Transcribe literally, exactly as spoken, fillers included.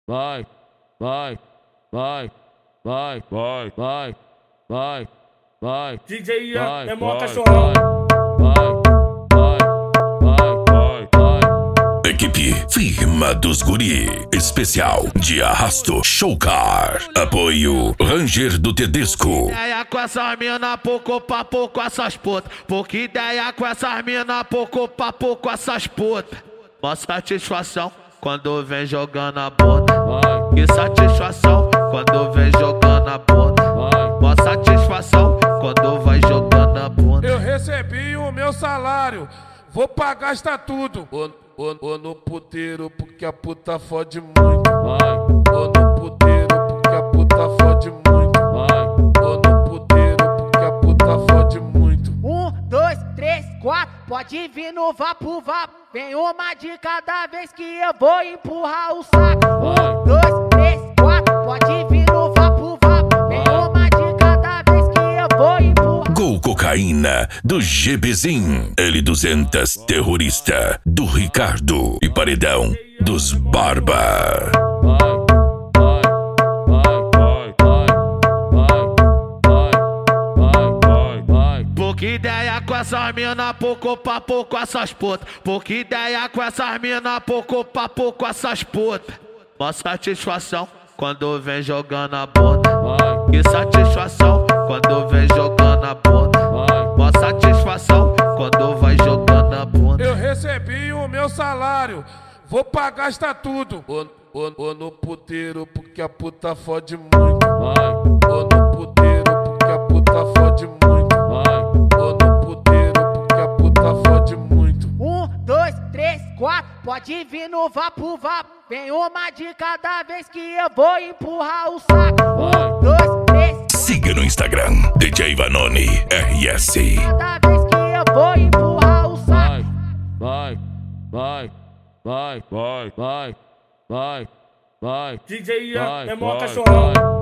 vai, vai, vai, vai, vai, vai, vai, vai. D J Ian é mó vai, cachorrão. Vai, vai, vai, vai, vai. Equipe Firma dos Guri, especial de arrasto Showcar. Apoio Ranger do Tedesco. Ideia com essas mina, pouco papo com essas putas. Pouca ideia com essas mina, pouco papo com essas putas. Mó satisfação quando vem jogando a bunda. Que satisfação quando vem jogando a bunda. Mó satisfação quando vai jogando a bunda. Eu recebi o meu salário, vou pra gastar tudo. Ou, ou, ou no puteiro porque a puta fode muito. Ou no puteiro porque a puta fode muito. Ou no puteiro porque a puta fode muito. Um, dois, três, quatro, pode vir no vapo vapo. Vem uma de cada vez que eu vou empurrar o saco. Um, dois, três, quatro, pode vir no vapo vapo. Vem uma de cada vez que eu vou empurrar. Gol Cocaína do GBzinho. L duzentos Terrorista do Ricardo. E Paredão dos Barba. Pouca ideia com essas mina, pouco papo com essas putas. Pouca ideia com essas mina, pouco papo com essas putas. Mó satisfação quando vem jogando a bunda. Que satisfação quando vem jogando a bunda. Mó satisfação quando vai jogando a bunda. Eu recebi o meu salário, vou pra gastar tudo. Ou, ou, ou no puteiro porque a puta fode muito. Ou no puteiro porque a puta fode muito. Ou no puteiro porque a puta fode muito. Um, dois, três, quatro, pode vir no vapo vapo. Vem uma de cada vez que eu vou empurrar o saco. Um, dois, três. Siga no Instagram D J Vanoni R S. Cada vez que eu vou empurrar o saco. Vai, vai, vai, vai, vai, vai, vai. D J Ian Vai, é mó vai, cachorrão. vai.